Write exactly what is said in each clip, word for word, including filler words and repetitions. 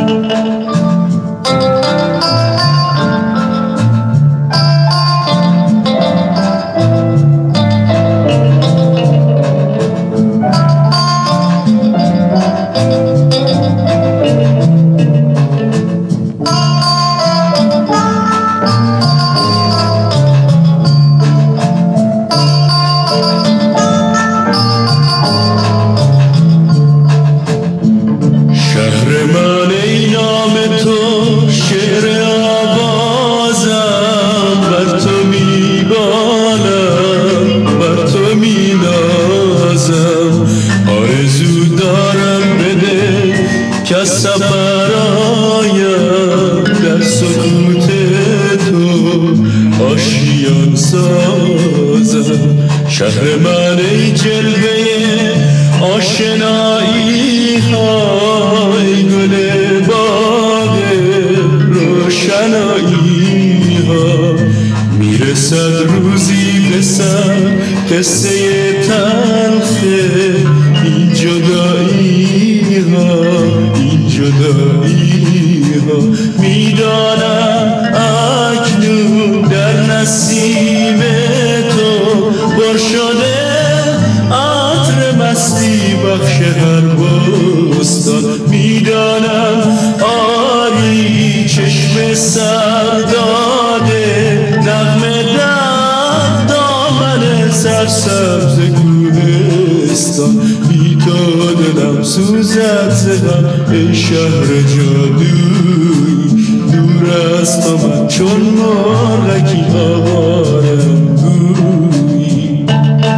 که سفرایم در سکوت تو آشیان سازم. شهر من ای جلوه آشنایی های گل باغ روشنایی ها. میرسد روزی به سر قصه تلخ این جدایی ها، این جدایی ها. میدانم اکنون در نسیم تو بر شده عطر مستی بخش هر بستان. میدانم آری چشم سر داده نغمه در دامن سرسبز کوهستان. بی تو دلم سوزد زدم ای شهر جادوی. دور از تو من چون مرغکی آوارم گوی.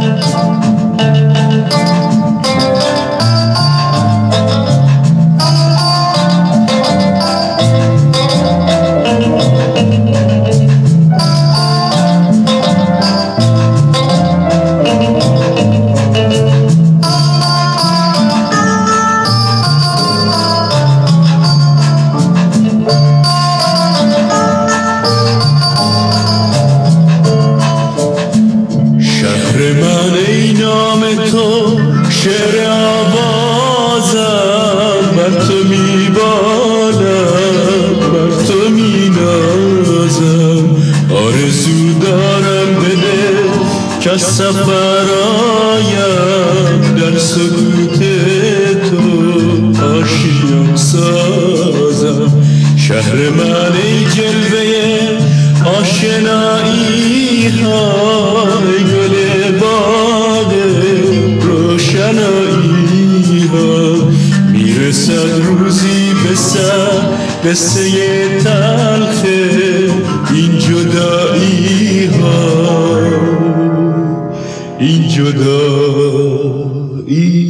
شعر آوازم بر تو میبالم، بر تو مینازم. آرزو دارم بده که سفرایم در سکوت تو آشیان سازم. شهر من ای جلوه آشنایی های گل باغ روشنایی ها. میرسد روزی به سر قصه تلخ این جدایی ها، این جدایی